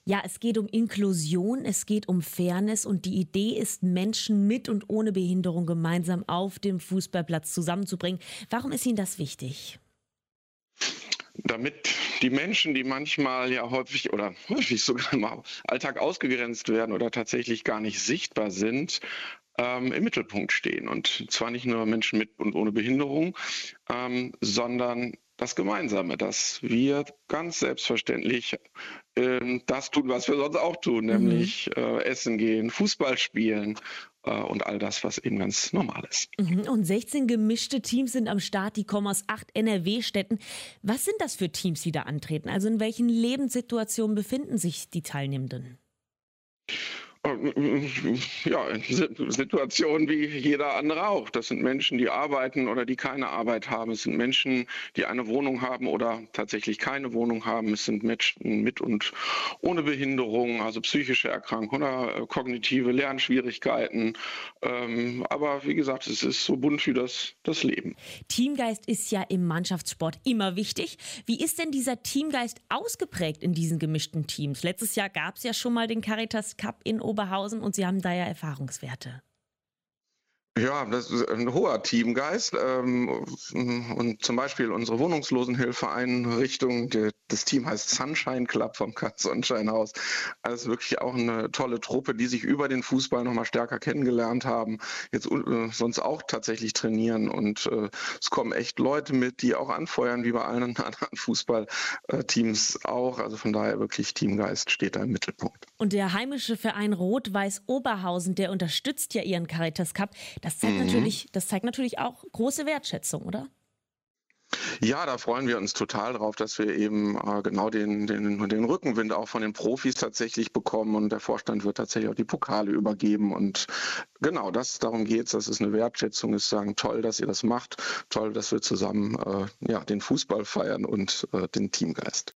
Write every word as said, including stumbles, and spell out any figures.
Ja, es geht um Inklusion, es geht um Fairness und die Idee ist, Menschen mit und ohne Behinderung gemeinsam auf dem Fußballplatz zusammenzubringen. Warum ist Ihnen das wichtig? Damit die Menschen, die manchmal ja häufig oder häufig sogar im Alltag ausgegrenzt werden oder tatsächlich gar nicht sichtbar sind, ähm, im Mittelpunkt stehen. Und zwar nicht nur Menschen mit und ohne Behinderung, ähm, sondern das Gemeinsame, dass wir ganz selbstverständlich ähm, das tun, was wir sonst auch tun, Mhm. nämlich äh, essen gehen, Fußball spielen äh, und all das, was eben ganz normal ist. Mhm. Und sechzehn gemischte Teams sind am Start, die kommen aus acht N R W-Städten. Was sind das für Teams, die da antreten? Also in welchen Lebenssituationen befinden sich die Teilnehmenden? Ja, Si Situation wie jeder andere auch. Das sind Menschen, die arbeiten oder die keine Arbeit haben. Es sind Menschen, die eine Wohnung haben oder tatsächlich keine Wohnung haben. Es sind Menschen mit und ohne Behinderung, also psychische Erkrankungen oder äh, kognitive Lernschwierigkeiten. Ähm, aber wie gesagt, es ist so bunt wie das das Leben. Teamgeist ist ja im Mannschaftssport immer wichtig. Wie ist denn dieser Teamgeist ausgeprägt in diesen gemischten Teams? Letztes Jahr gab es ja schon mal den Caritas Cup in Oberhausen und Sie haben da ja Erfahrungswerte. Ja, das ist ein hoher Teamgeist. Ähm, und zum Beispiel unsere Wohnungslosenhilfeeinrichtung, der, das Team heißt Sunshine Club vom Kat Sonnenschein Haus. Also wirklich auch eine tolle Truppe, die sich über den Fußball noch mal stärker kennengelernt haben, jetzt äh, sonst auch tatsächlich trainieren. Und äh, es kommen echt Leute mit, die auch anfeuern, wie bei allen anderen Fußballteams auch. Also von daher wirklich Teamgeist steht da im Mittelpunkt. Und der heimische Verein Rot-Weiß Oberhausen, der unterstützt ja ihren Caritas Cup. Das zeigt Mhm. natürlich, das zeigt natürlich auch große Wertschätzung, oder? Ja, da freuen wir uns total drauf, dass wir eben äh, genau den, den, den Rückenwind auch von den Profis tatsächlich bekommen und der Vorstand wird tatsächlich auch die Pokale übergeben und genau das, darum geht's, dass es eine Wertschätzung ist, sagen, toll, dass ihr das macht, toll, dass wir zusammen äh, ja, den Fußball feiern und äh, den Teamgeist.